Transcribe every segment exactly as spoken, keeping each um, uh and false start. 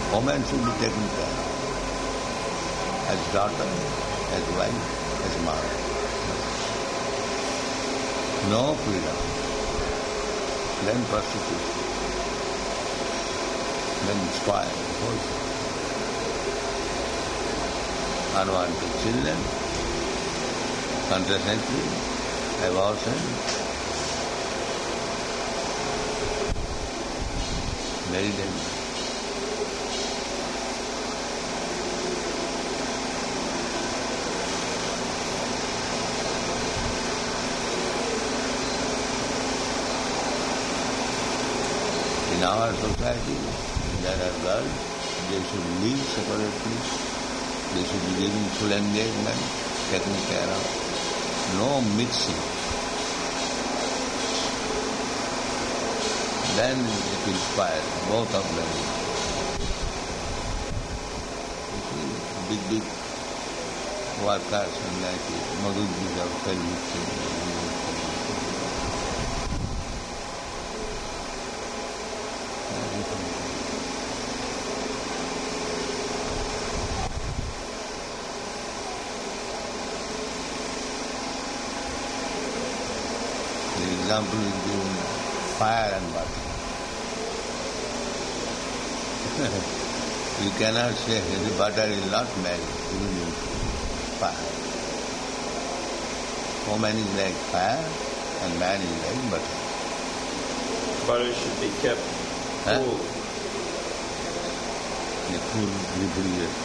Woman should be taken care of. As daughter, as wife, as mother. No freedom. Then prostitution. Then spoil the whole thing. Unwanted children, contraception, abortion, very dangerous. In our society, there are girls, they should live separately, they should be given full engagement, taken care of, no mixing. Then it will spoil both of them. You see, big, big workers and like Madhudis of Kalmukti. The example is given fire and water. You cannot say the butter is not made even in fire. Woman is like fire and man is like butter. Butter should be kept Huh? cool. The cool refrigerator.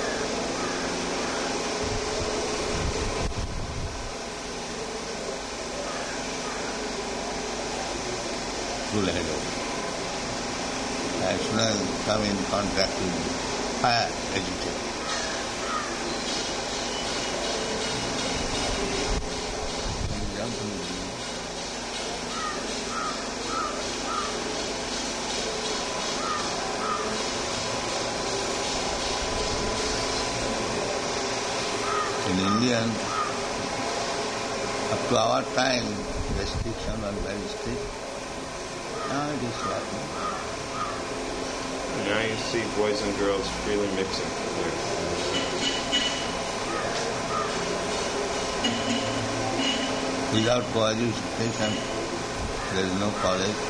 Cool head over. As soon as you come in contact with fire, agitate. An example is given. In India, up to our time, restriction was very strict. Now it is happening. Now you see boys and girls freely mixing there. Without co-education, there is no college.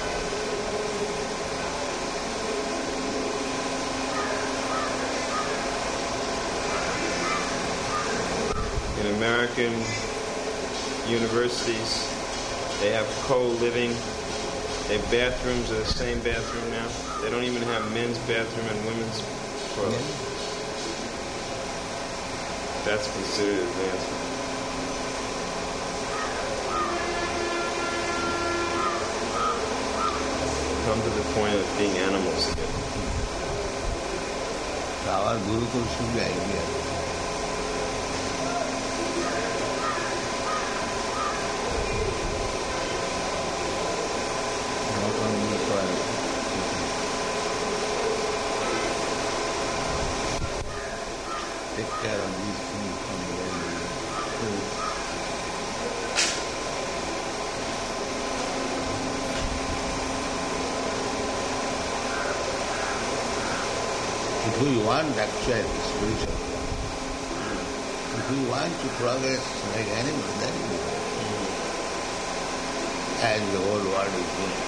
In American universities, they have co-living. They have bathrooms are the same bathroom now. They don't even have men's bathroom and women's toilet. That's considered advancement. Come to the point of being animals again. So our Gurukul should be ideal. Not only for take care of these things from the very beginning. If we want actual spiritual, if we want to progress like animals, then we will. As the whole world is doing.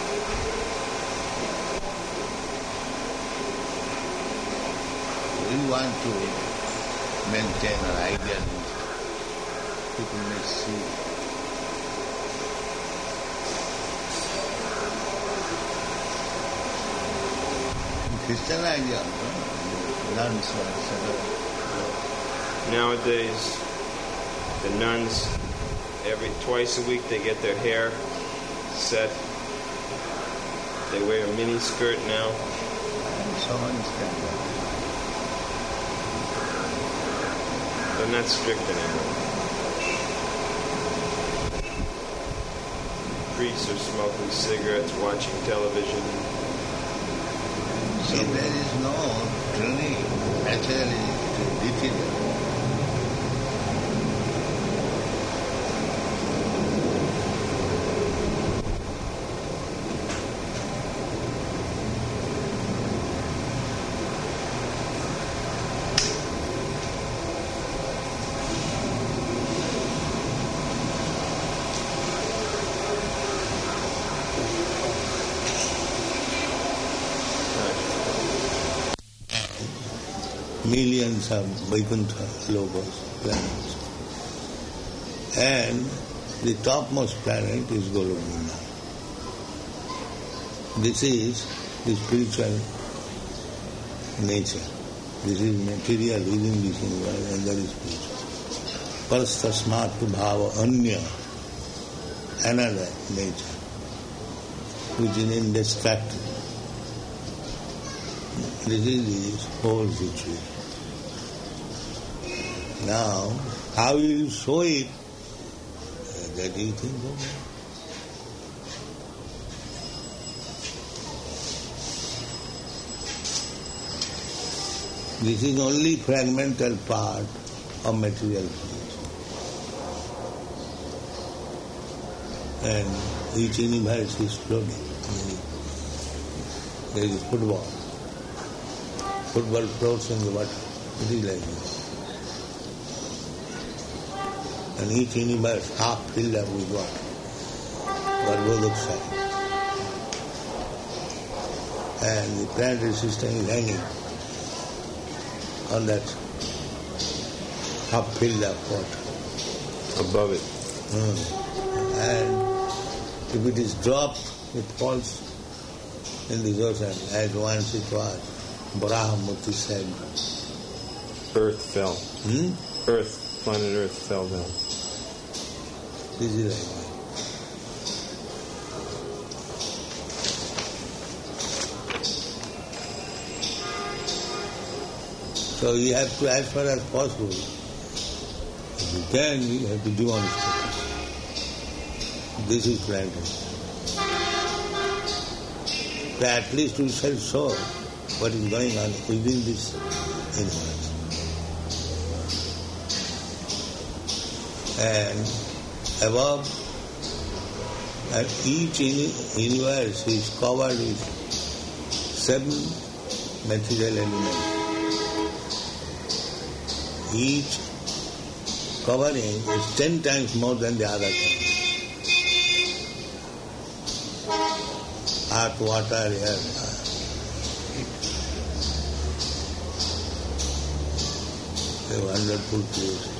We want to maintain an ideal people may see. Christian ideal, no? Nuns were set up. Nowadays, the nuns, every twice a week, they get their hair set. They wear a mini skirt now. And so on is done. They're not strict anymore. Priests are smoking cigarettes, watching television. See, there is no training. Actually, it is difficult. millions of Vaikuntha logos, planets. And the topmost planet is Golokvrinda. This is the spiritual nature. This is material within this universe, and that is spiritual. Parastasmat bhava anya, another nature, which is indestructible. This is the whole situation. Now, how you show it, that you think of. This is only fragmental part of material creation. And each universe is floating. There is football. Football floats in the water. It is like this. And each universe half filled up with water, but both sides. And the planetary system is hanging on that half filled up water. Above it. Mm. And if it is dropped, it falls in the ocean, as once it was. Brahmati said. Earth fell. Hmm? Earth, planet Earth fell down. This is like that. So you have to, as far as possible, if you can, you have to demonstrate. This is planetary. So at least we shall show what is going on within this universe. And above, and each universe is covered with seven material elements. Each covering is ten times more than the other covering. Earth, water, air. A wonderful creation.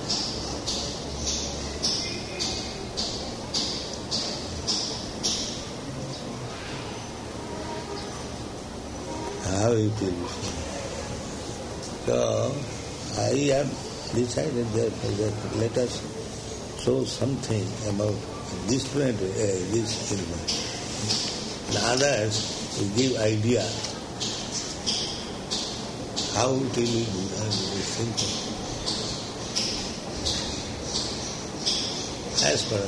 How it will be. So, I have decided that, that let us show something about this planet, uh, this universe. And others will give idea how it will be simple. As per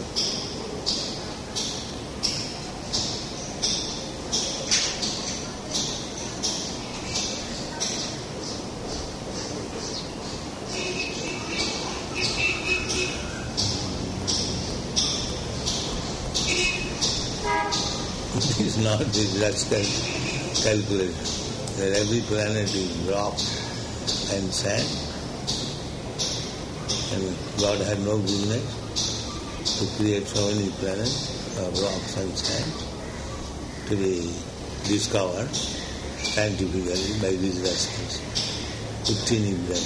it is not this rascal calculation that every planet is rock and sand, and God had no goodness to create so many planets of rocks and sand to be discovered scientifically by these rascals with teeny brain.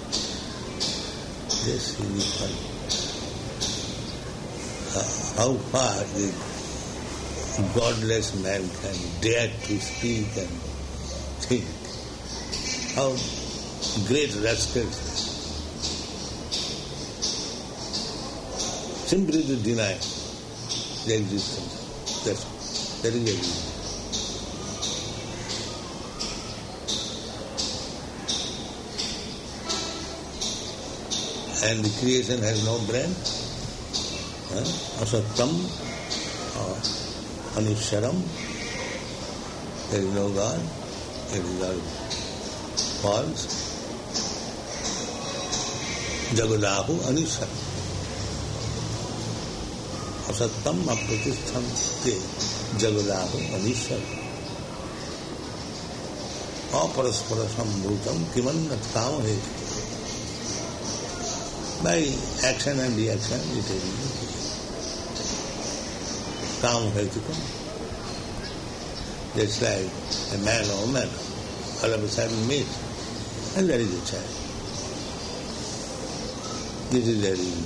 This is fun. Uh, how far the godless man can dare to speak and think. How great rascals. Simply to deny the existence. That's, that is the existence. And the creation has no brain. Asattam or Anisharam. There is no God. It is all false. Jagadahu Anisharam. Asattam apratishtham te Jagadahu Anisharam. Aparaspara sambhutam kimannat kama heti. By action and reaction, it is kama hetukum. Just like a man or woman all of a sudden meet And there is a child. This is the reason.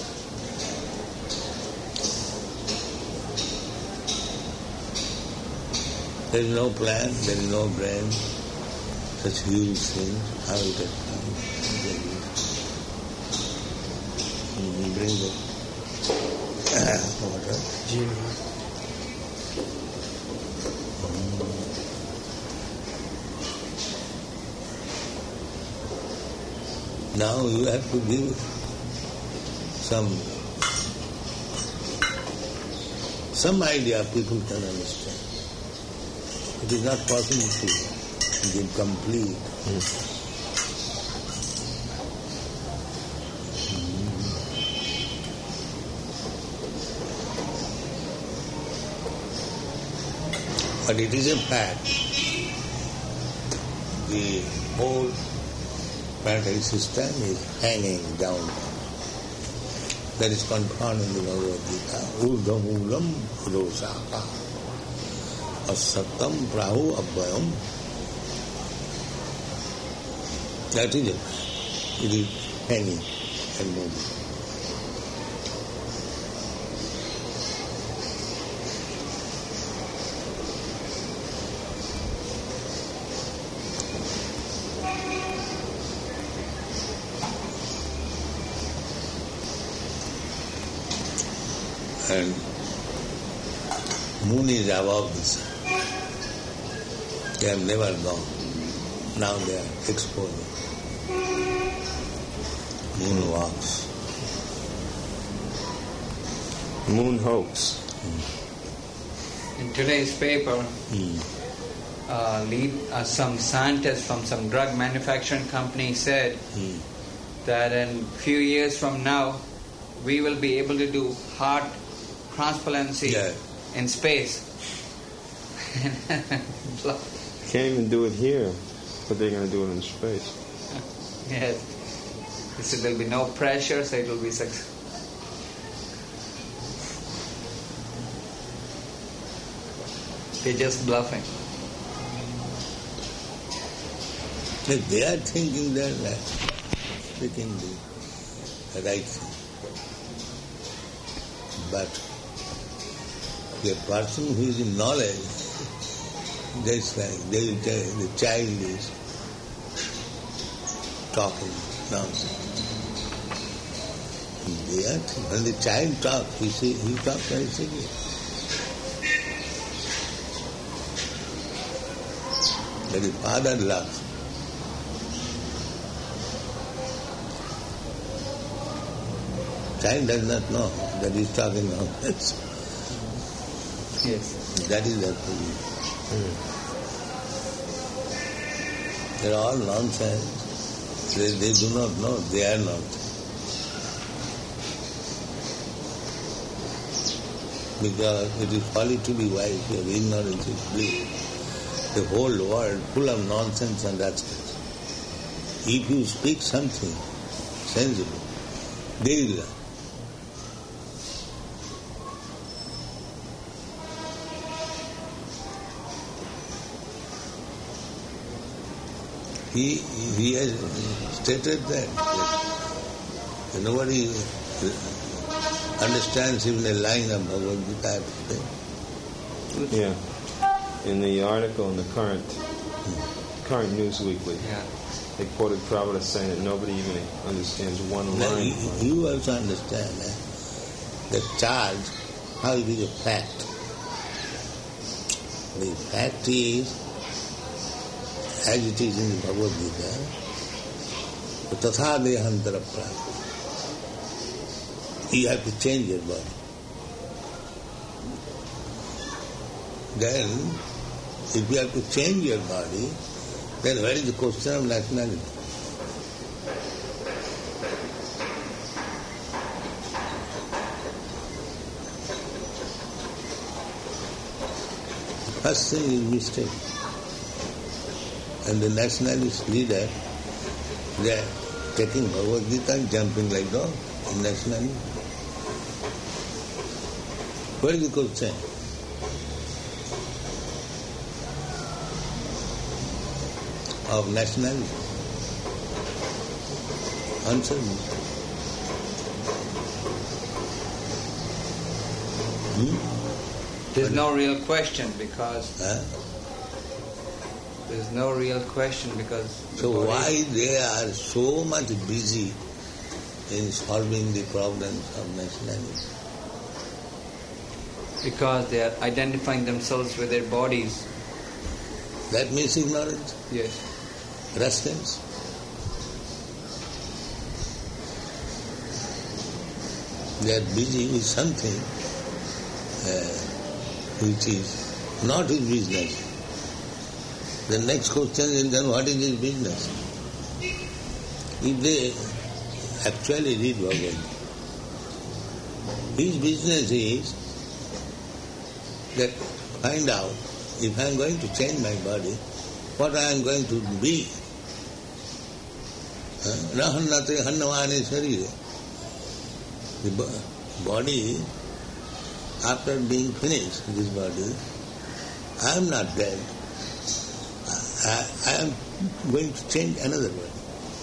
There is no plan, there is no brain, such huge things, how it has come. Bring the water. Now you have to give some some idea people can understand. It is not possible to give complete. Mm. But it is a fact. The whole planetary system is hanging down. That is confirmed in the Bhagavad Gita. Urdham ulam purosaka asatam prahu abhayam. That is it. It is hanging and moving. And moon is above the sun. They have never gone. Now they are exposing. Moon walks. Moon hoax. Mm. In today's paper, Mm. uh, lead, uh, some scientist from some drug manufacturing company said Mm. that in few years from now, we will be able to do heart transplantation Yeah. in space. Can't even do it here, but they're going to do it in space. Yes. So there will be no pressure, so it will be successful. They're just bluffing. If they are thinking that, that they can do the right thing. But the person who is in knowledge, just like they will tell, the child is talking nonsense. They are, when the child talks, he, say, he talks very seriously. But the father laughs. Child does not know that he is talking nonsense. Yes. That is their position. Mm. They are all nonsense. They, they do not know they are nonsense. Because it is folly to be wise, your ignorance is bliss. The whole world full of nonsense and rascals. If you speak something sensible, they will learn. He, he has stated that, that nobody understands even a line of Bhagavad Gita today. Yeah. In the article in the current current News Weekly, Yeah. they quoted Prabhupada saying that nobody even understands one Now, line. you, you also understand eh, that charge, how it is a fact. The fact is, as it is in the Bhagavad Gita, tatha dehantara prapti. You have to change your body. Then, if you have to change your body, then where is the question of nationality? First thing is mistake. And the nationalist leader, they are taking Bhagavad Gita and jumping like dog in nationalism. Where is the question? Of nationalism. Answer me. Hmm? There's no real question because Huh? there's no real question because So the body- why they are so much busy in solving the problems of nationalism? because they are identifying themselves with their bodies. That means ignorance, Yes. rascals. They are busy with something uh, which is not his business. The next question is then what is his business? If they actually read Bhagavad Gita, his business is that find out if I am going to change my body, what I am going to be. Rahannate hannavane sarire. The bo- body, after being finished, this body, I am not dead. I, I am going to change another body.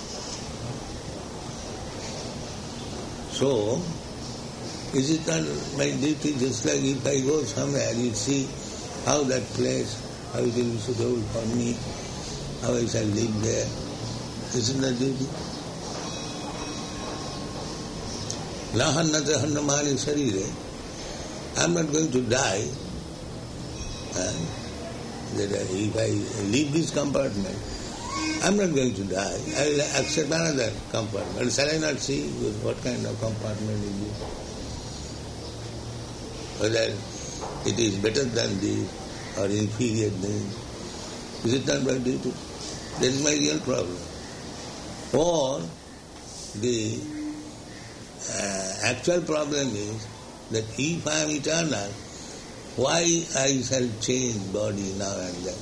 So, is it not my duty, just like if I go somewhere, you see how that place, how it will be suitable for me, how I shall live there. Isn't that duty? Lahannate hannamani sarire. I am not going to die. And that if I leave this compartment, I am not going to die. I will accept another compartment. Shall I not see what kind of compartment it is? Whether it is better than this or inferior than this. Is it not my duty? That is my real problem. Or the uh, actual problem is that if I am eternal, why I shall change body now and then?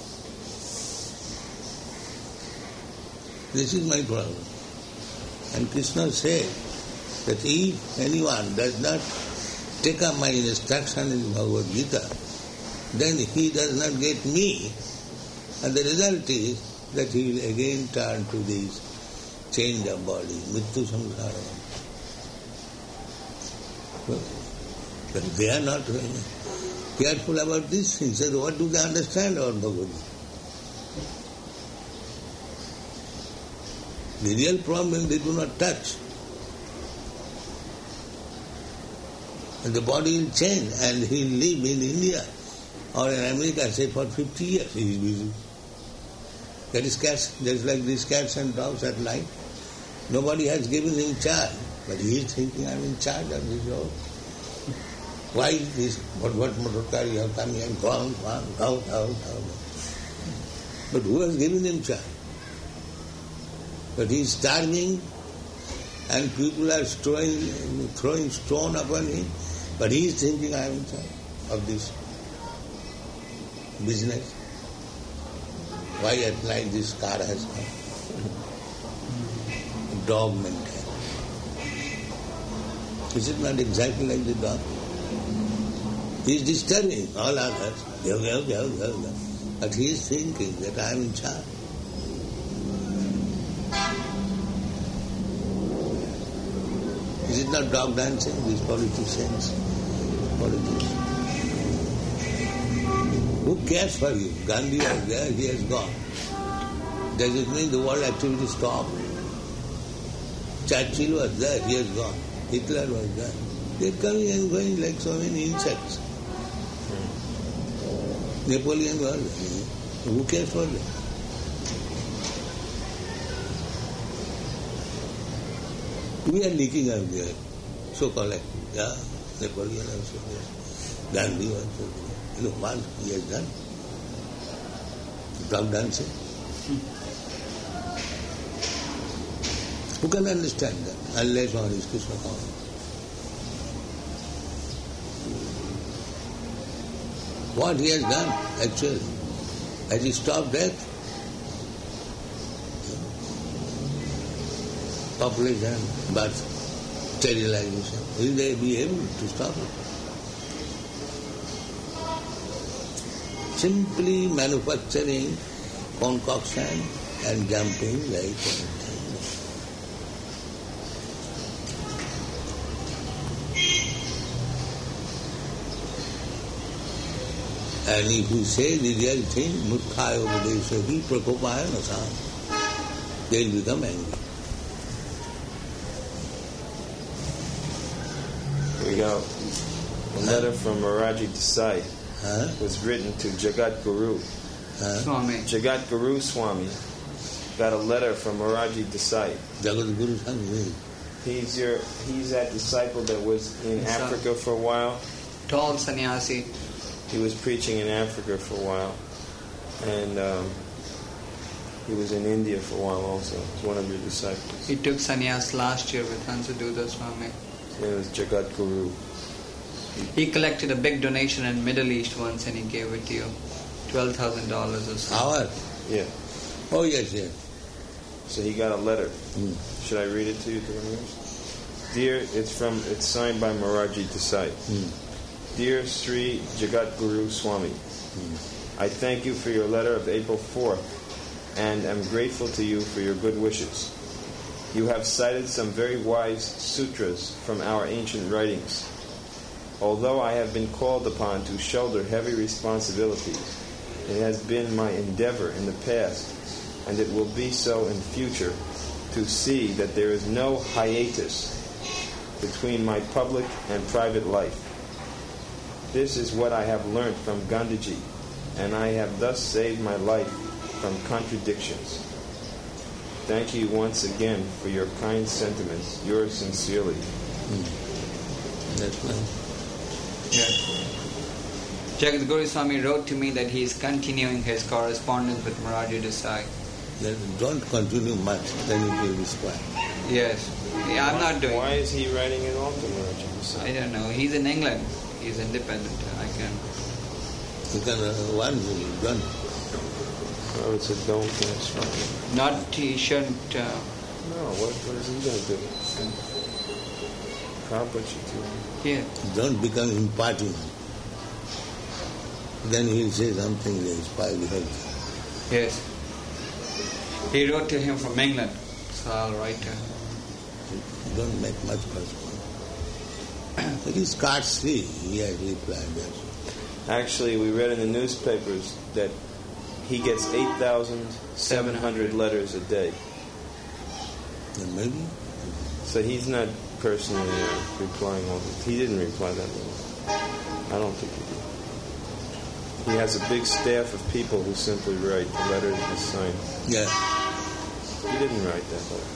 This is my problem. And Krishna said that if anyone does not take up my instruction in Bhagavad Gita, then he does not get me. And the result is that he will again turn to this change of body, Mittu Samsara. But they are not careful about this thing. So what do they understand about Bhagavad Gita? The real problem they do not touch. And the body will change and he will live in India or in America, say for fifty years he is busy. That is cats, that is like these cats and dogs at night. Nobody has given him charge, but he is thinking, I am in charge of this dog. Why is this? What, what motor car you have come here and gone, gone, out, out, out. But who has given him charge? But he is starving and people are throwing, throwing stone upon him, but he is thinking, I am in charge of this business. Why at night this car has come? Dog mentality. Is it not exactly like the dog? He is disturbing all others. Go, go, go, go, go. But he is thinking that I am in charge. Is it not dog dancing, these politicians? Politics. Who cares for you? Gandhi was there, he has gone. Does it mean the world activity stopped? Churchill was there, he has gone. Hitler was there. They are coming and going like so many insects. Napoleon was there. Who cares for them? We are leaking out there. So called, yeah, Napoleon also there. Gandhi also there. You know what he has done? Dog dancing. Who can understand that? Unless one is Krishna conscious. What he has done, actually, has he stopped death? Population, birth, sterilization. Will they be able to stop it? Simply manufacturing concoction and jumping like anything. And if you say the real thing, murkhaya upadeshahi prakopaya nasam, they will become angry. We got a letter from Moraji Desai. Huh? Was written to Jagat Guru. Huh? Swami. Jagat Guru Swami got a letter from Moraji Desai. Jagat Guru Swami. He's your he's that disciple that was in Yes, Africa for a while. Tall sannyasi. He was preaching in Africa for a while, and um, he was in India for a while also. He's one of your disciples. He took sannyas last year with Hansaduta Swami. His name was Jagat Guru. He collected a big donation in Middle East once and he gave it to you. twelve thousand dollars or so. Our? Yeah. Oh, yes, yes. So he got a letter. Hmm. Should I read it to you, to the viewers? Dear, it's from it's signed by Moraji Desai. Hmm. Dear Sri Jagat Guru Swami, Hmm. I thank you for your letter of April fourth and am grateful to you for your good wishes. You have cited some very wise sutras from our ancient writings. Although I have been called upon to shoulder heavy responsibilities, it has been my endeavor in the past, and it will be so in future, to see that there is no hiatus between my public and private life. This is what I have learned from Gandhiji, and I have thus saved my life from contradictions. Thank you once again for your kind sentiments. Yours sincerely. Hmm. That's nice. Yeah. Jagat Guru Swami wrote to me that he is continuing his correspondence with Moraji Desai. Then don't continue much, then it will be spoiled. Yes. Yeah, I'm not doing Why it. is he writing it all to Moraji Desai? I don't know. He's in England. He's independent. I can. You can, uh, one will done. Oh, it's a don't that's fine. Not, he shouldn't. Uh, No, what, what is he going to do? Accomplish it. yeah. Don't become imparting. Then he will say something that will spoil the health. Yes. He wrote to him from England. So I'll write to him. Don't make much correspondence. It is Katsri, he has replied that. Actually, we read in the newspapers that he gets eight thousand seven hundred letters a day. Then maybe. So he's not personally uh, replying all the He didn't reply that way. I don't think he did. He has a big staff of people who simply write the letters he signed. Yeah. He didn't write that letter.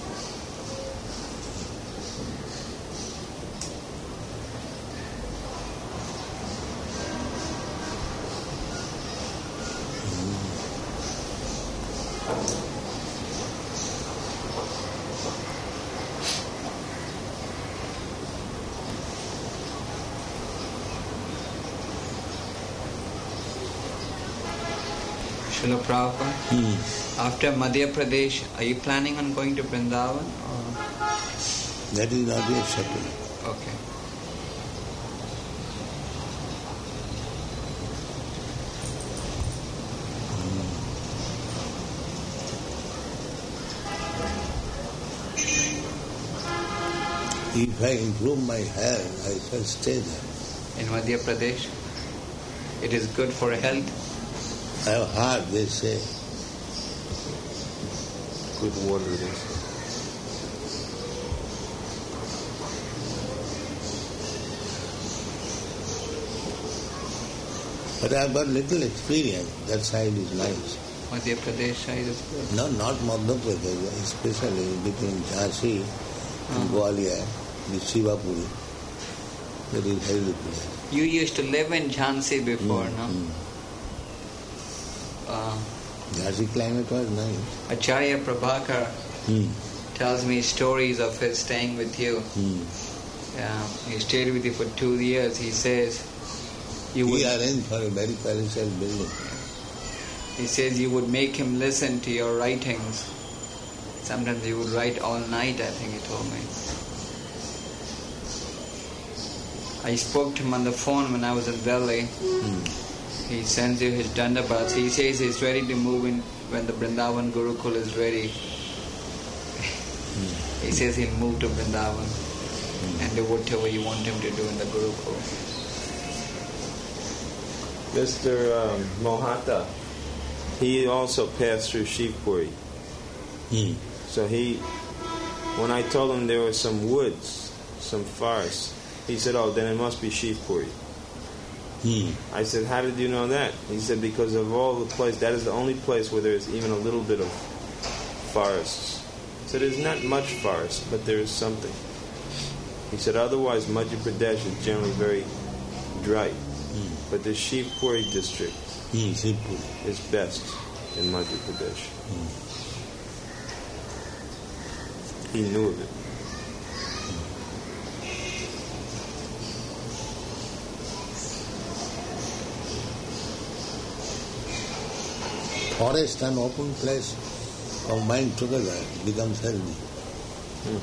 Srila Prabhupada, Hmm. after Madhya Pradesh, are you planning on going to Vrindavan? Or? That is not yet settled. Okay. If I improve my health, I shall stay there. In Madhya Pradesh, it is good for health. I have heard, they say. Good water it is. But I have got little experience. That side is nice. Madhya Pradesh side is good. No, not Madhya Pradesh, especially between Jhansi and Gwalior, the Shivapuri. That is very good place. You used to live in Jhansi before, Mm, no? mm. Uh, Jhansi climate was nice. Acharya Prabhakar Hmm. tells me stories of his staying with you. Hmm. Yeah, he stayed with you for two years. He says you would. He arranged for a very palatial building. He says you would make him listen to your writings. Sometimes he would write all night. I think he told me. I spoke to him on the phone when I was in Delhi. Hmm. He sends you his dandabats. He says he's ready to move in when the Vrindavan Gurukul is ready. He says he'll move to Vrindavan and do whatever you want him to do in the Gurukul. Mister Um, Mohata, he also passed through Shivpuri. Hmm. So he, when I told him there were some woods, some forests, he said, oh, then it must be Shivpuri. Hmm. I said, how did you know that? He said, because of all the place, that is the only place where there is even a little bit of forests. So there's not much forest, but there is something. He said, otherwise Madhya Pradesh is generally very dry. Hmm. But the Shivpuri district Hmm. Shivpuri. is best in Madhya Pradesh. Hmm. He knew of it. Forest and open place combined together becomes healthy. Hmm.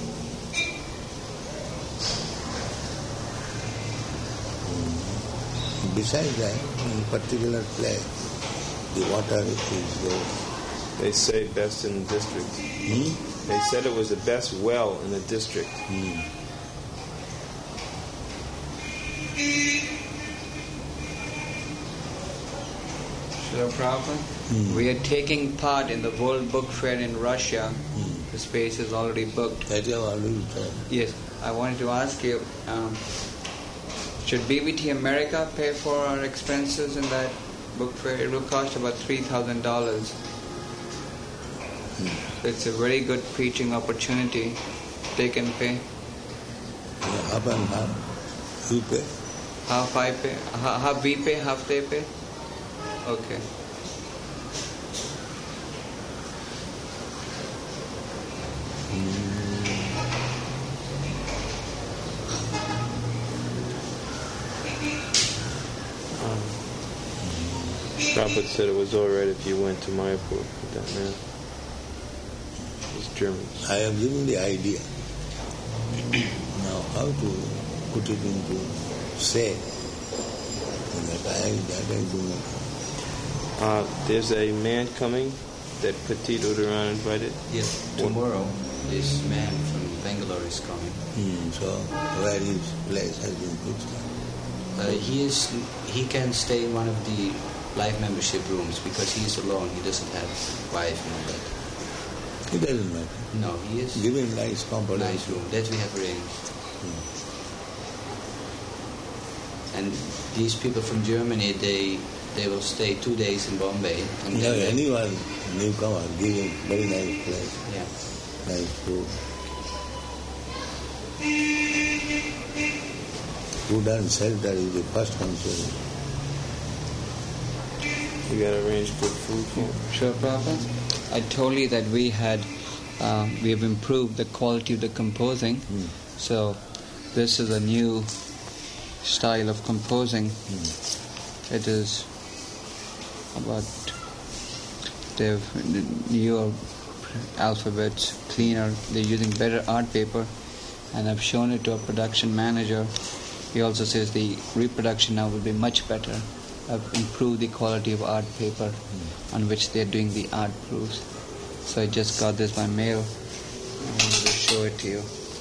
Besides that, in particular place, the water is there. They say best in the district. Hmm? They said it was the best well in the district. Hmm. Srila Prabhupada, Hmm. we are taking part in the World Book Fair in Russia. Hmm. The space is already booked. That you have already told. Yes, I wanted to ask you, um, should B B T America pay for our expenses in that book fair? It will cost about three thousand dollars. It's a very good preaching opportunity. They can pay. Yeah, half and half. You pay. Half I pay, ha- half we pay, half they pay. Okay. Prabhupada said it was all right if you went to Mayapur with that man. He's German. I have given the idea. Now how to put it into say that I that I do not. Uh, there's a man coming that Petit Udaran invited. Yes, tomorrow this man from Bangalore is coming. Hmm, so where his place has been fixed. Uh, he is he can stay in one of the life membership rooms because he is alone. He doesn't have wife and all that. It doesn't matter. No, he is Give him nice comfort. nice room that we have arranged. And these people from Germany, they they will stay two days in Bombay. And No, then they- anyone newcomer, give him very nice place, Yeah. nice food. Food and shelter is the first concern. You gotta arrange good food for him. Sure, Prabhupada. I told you that we had, uh, we have improved the quality of the composing. Hmm. So this is a new style of composing. It is about the newer alphabets, cleaner. They're using better art paper, and I've shown it to a production manager. He also says the reproduction now will be much better. I've improved the quality of art paper on which they're doing the art proofs. So I just got this by mail. I wanted to show it to you.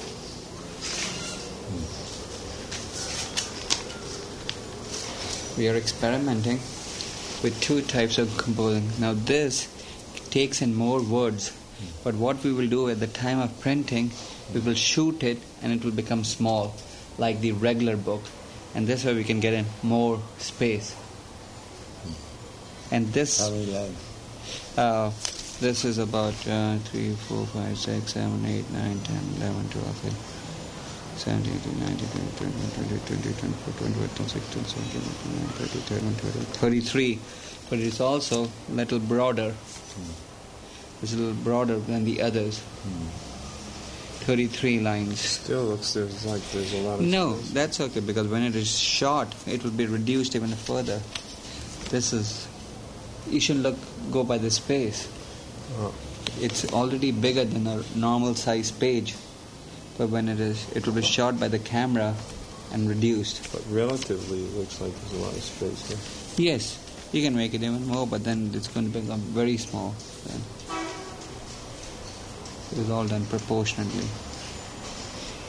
We are experimenting with two types of composing. Now this takes in more words, but what we will do at the time of printing, we will shoot it and it will become small, like the regular book. And this way we can get in more space. And this, How many lines? uh, this is about uh, three, four, five, six, seven, eight, nine, ten, eleven, twelve, seventeen, eighteen, nineteen, twenty, twenty-one, twenty-two, twenty-three, twenty-four, twenty-five, twenty-six, twenty-seven, twenty-eight, thirty, thirty-one, thirty-two, thirty-three. But it's also a little broader. It's a little broader than the others. thirty-three lines. Still looks there's like there's a lot of No, space. that's okay, because when it is short, it will be reduced even further. This is, you shouldn't look, go by the space. Oh. It's already bigger than a normal size page, but when it is, it will be shot by the camera and reduced. But relatively, it looks like there's a lot of space here. Yes, you can make it even more, but then it's going to become very small. Then. It is all done proportionately.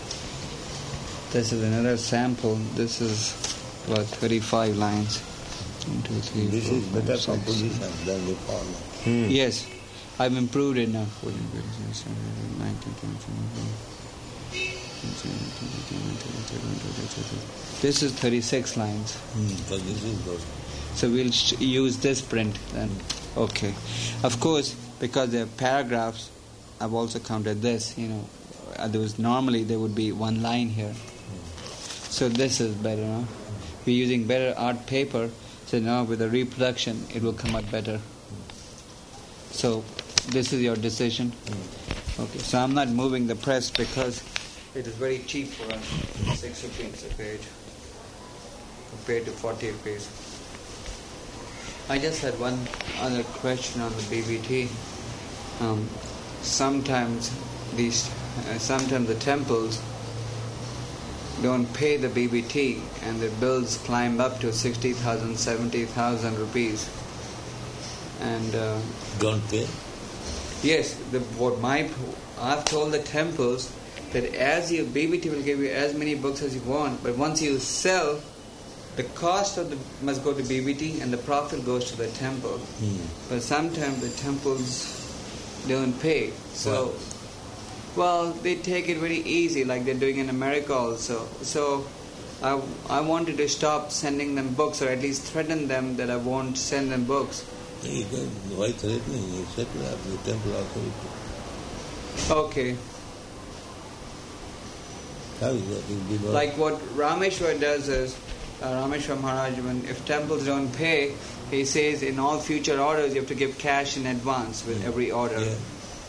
This is another sample. This is about thirty-five lines. One, two, three, This four, is five, better six, composition seven. than the former. Hmm. Yes, I've improved it now. fourteen, fifteen, sixteen, nineteen, twenty, twenty-one. This is thirty-six lines. Hmm. So this is good. So we'll sh- use this print then. Okay. Of course, because they're paragraphs, I've also counted this, you know. Uh, There was normally there would be one line here. So this is better, no? We're using better art paper, so now with the reproduction it will come out better. So this is your decision. Okay. So I'm not moving the press because it is very cheap for us. Six rupees a page compared to forty a page. I just had one other question on the B B T. Um, sometimes these, uh, sometimes the temples don't pay the B B T, and their bills climb up to sixty thousand, seventy thousand rupees. And uh, Don't pay? yes, the, what my I've told the temples that as you B B T will give you as many books as you want, but once you sell, the cost of the must go to B B T and the profit goes to the temple. Hmm. But sometimes the temples don't pay. So, well, they take it very easy, like they're doing in America also. So, I, I wanted to stop sending them books, or at least threaten them that I won't send them books. You can, why threatening? You settle up the temple authority. Okay. How is that? You did Like what Rameshwar does is, uh, Rameshwar Maharaj, when if temples don't pay, he says in all future orders you have to give cash in advance with Yeah. every order. Yeah.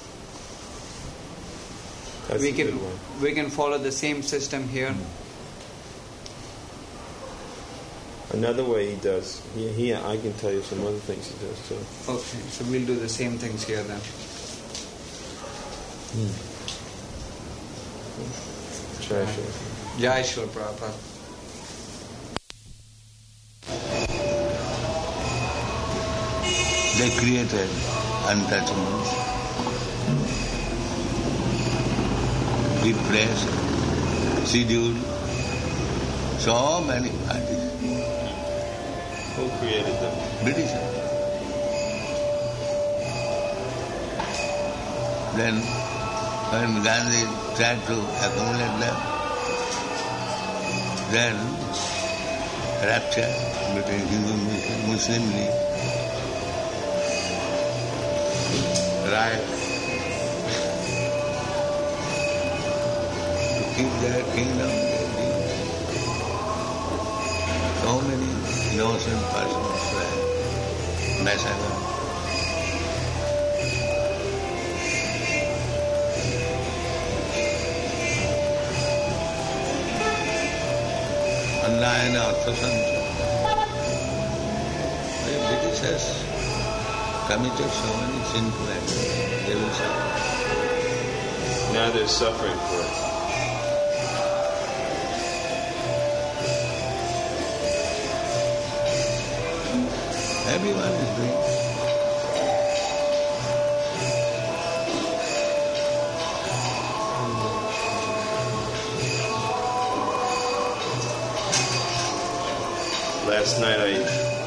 That's we a can good one. we can follow the same system here. Another way he does, he, he, I can tell you some other things he does too. Okay, so we'll do the same things here then. Hmm. Try to. Jai Shri Prabhupada. They created untouchable, repressed, scheduled, so many artists. Who created them? Britishers. Then, when Gandhi tried to accumulate them, then rupture between Hindu and Muslim League, riot, to keep their kingdom. So many innocent persons were massacred. Online Arthasanta. The Britishers committed so many sinful acts, they will suffer. Now they're suffering for it. Everyone is doing it. Last night I